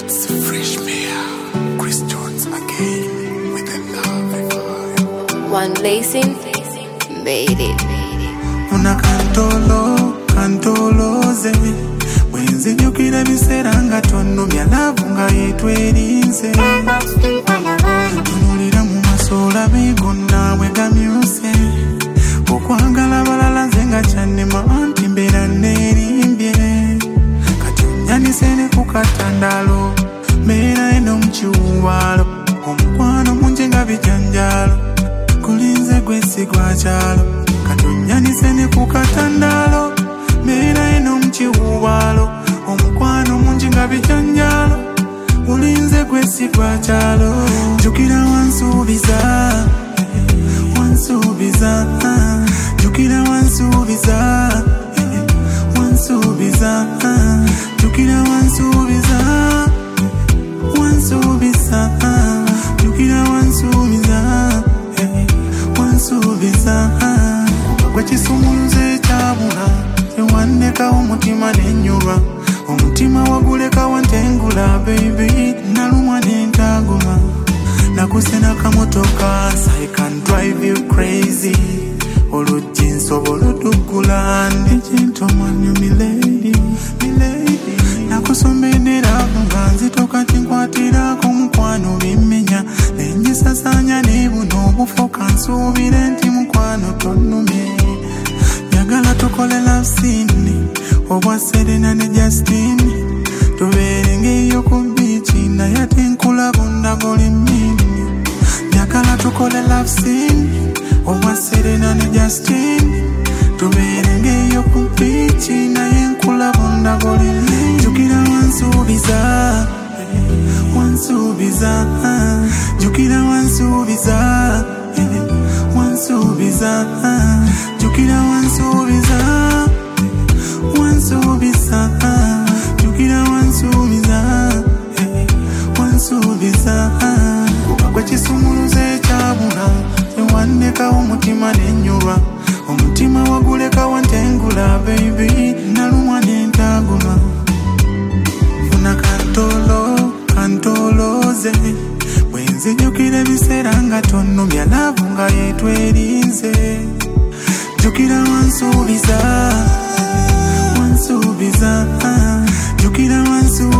One lacing made it. Una kantoloze Wenzi nyukira biseranga tono Myalavunga yetwerinze Tunulira mu masola bigonna mwegamyuse Okwangala balala nzenga chanema anti mbera nerimbye Kati unyanisene kukatandalo Mera eno mchiuwalo Omukwano munjenga bijanjalo Kulinze gwesi kwa chalo Katunyanise ne kukatandalo Mera eno mchiuwalo Omukwano munjinga bijanjalo Kulinze gwesi kwa chalo Jukira wansubiza Wansubiza Jukira wansubiza Wansubiza Jukira wansubiza Wansubiza Jukira wansubiza Wansubiza Gwekisumuluze chabula Tewandeka omutima nenyuba Omutima waguleka wantengula baby Nalumwa nentaguma Nakusena kamotoka I can drive you crazy Olujinso bolutugula Ndi gentleman you milady Nakusomedera kunganzi toka tinkwatira kumukwano bimenya Nenjisasanya nebuno obufoka nsubire nti mukwano tonumye Yagala tukole love scene Obwa Serena ne Justin Tuberenge iyo ku beach naye ate nkulabunda goli mini Yagala tukole love scene Obwa Serena ne Justin Tuberenge iyo ku beach naye nkulabunda goli mini Jukira wansubiza Wansubiza Jukira wansubiza Wansubiza Jukira wansubiza Wansubiza Jukira wansubiza Wansubiza Gwekisumuluze chabula Tewandeka omutima nenyuba Omutima waguleka wantengula baby Nalumwa nentaguma Una kantoloze Wenzi jukira biseranga tono Myalavunga yetwerinze Jukira wansubiza Wansubiza Jukira wansubiza